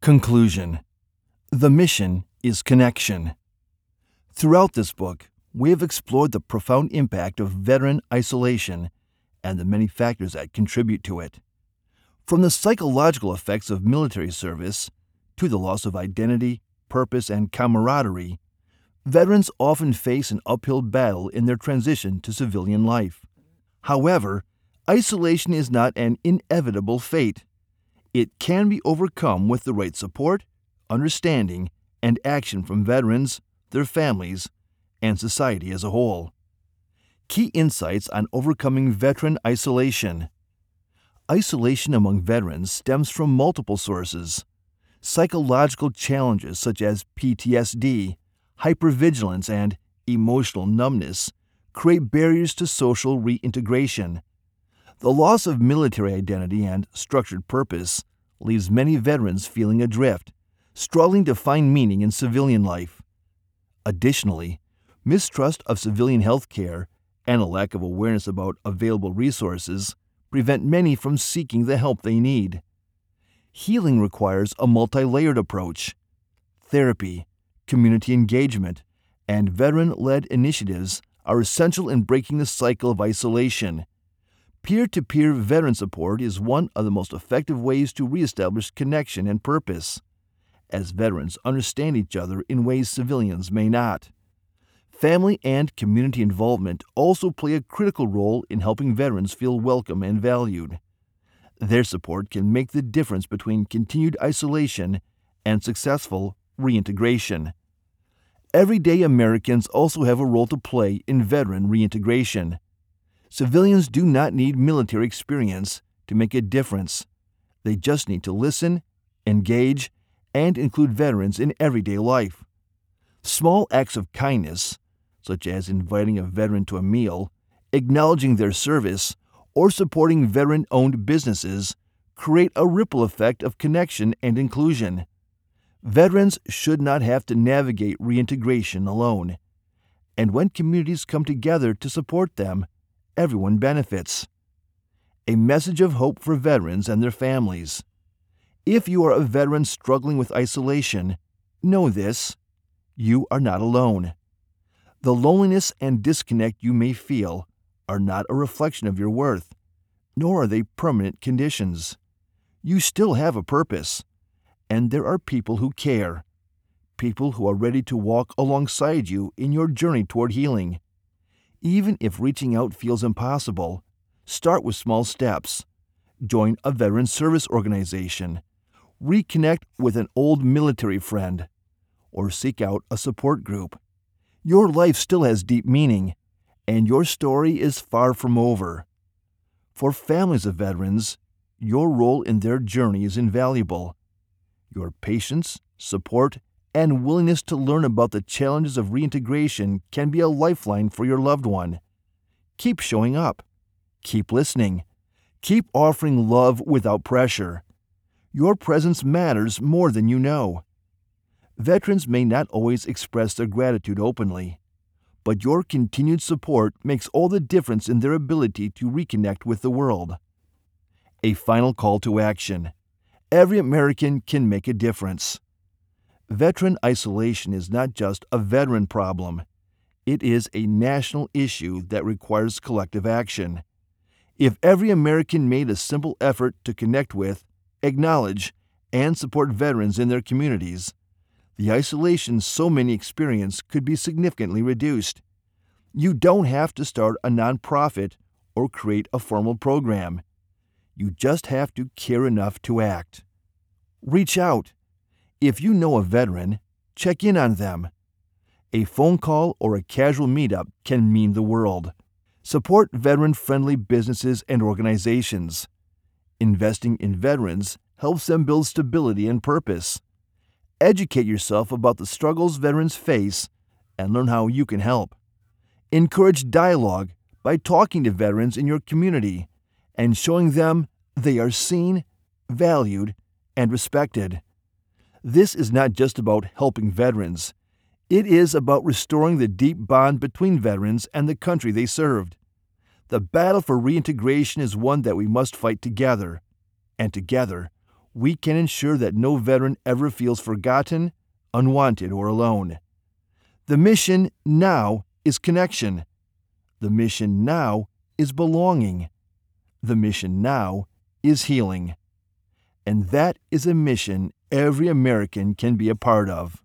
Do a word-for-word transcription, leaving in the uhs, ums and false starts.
Conclusion. The mission is connection. Throughout this book, we have explored the profound impact of veteran isolation and the many factors that contribute to it. From the psychological effects of military service to the loss of identity, purpose, and camaraderie, veterans often face an uphill battle in their transition to civilian life. However, isolation is not an inevitable fate. It can be overcome with the right support, understanding, and action from veterans, their families, and society as a whole. Key insights on overcoming veteran isolation. Isolation among veterans stems from multiple sources. Psychological challenges such as P T S D, hypervigilance, and emotional numbness create barriers to social reintegration. The loss of military identity and structured purpose leaves many veterans feeling adrift, struggling to find meaning in civilian life. Additionally, mistrust of civilian health care and a lack of awareness about available resources prevent many from seeking the help they need. Healing requires a multi-layered approach. Therapy, community engagement, and veteran-led initiatives are essential in breaking the cycle of isolation. Peer-to-peer veteran support is one of the most effective ways to reestablish connection and purpose, as veterans understand each other in ways civilians may not. Family and community involvement also play a critical role in helping veterans feel welcome and valued. Their support can make the difference between continued isolation and successful reintegration. Everyday Americans also have a role to play in veteran reintegration. Civilians do not need military experience to make a difference. They just need to listen, engage, and include veterans in everyday life. Small acts of kindness, such as inviting a veteran to a meal, acknowledging their service, or supporting veteran-owned businesses, create a ripple effect of connection and inclusion. Veterans should not have to navigate reintegration alone. And when communities come together to support them, everyone benefits. A message of hope for veterans and their families. If you are a veteran struggling with isolation, know this: you are not alone. The loneliness and disconnect you may feel are not a reflection of your worth, nor are they permanent conditions. You still have a purpose, and there are people who care, people who are ready to walk alongside you in your journey toward healing. Even if reaching out feels impossible, start with small steps. Join a veteran service organization, reconnect with an old military friend, or seek out a support group. Your life still has deep meaning, and your story is far from over. For families of veterans, your role in their journey is invaluable. Your patience, support, and willingness to learn about the challenges of reintegration can be a lifeline for your loved one. Keep showing up. Keep listening. Keep offering love without pressure. Your presence matters more than you know. Veterans may not always express their gratitude openly, but your continued support makes all the difference in their ability to reconnect with the world. A final call to action. Every American can make a difference. Veteran isolation is not just a veteran problem. It is a national issue that requires collective action. If every American made a simple effort to connect with, acknowledge, and support veterans in their communities, the isolation so many experience could be significantly reduced. You don't have to start a nonprofit or create a formal program. You just have to care enough to act. Reach out. If you know a veteran, check in on them. A phone call or a casual meetup can mean the world. Support veteran-friendly businesses and organizations. Investing in veterans helps them build stability and purpose. Educate yourself about the struggles veterans face and learn how you can help. Encourage dialogue by talking to veterans in your community and showing them they are seen, valued, and respected. This is not just about helping veterans. It is about restoring the deep bond between veterans and the country they served. The battle for reintegration is one that we must fight together, and together, we can ensure that no veteran ever feels forgotten, unwanted, or alone. The mission now is connection. The mission now is belonging. The mission now is healing. And that is a mission every American can be a part of.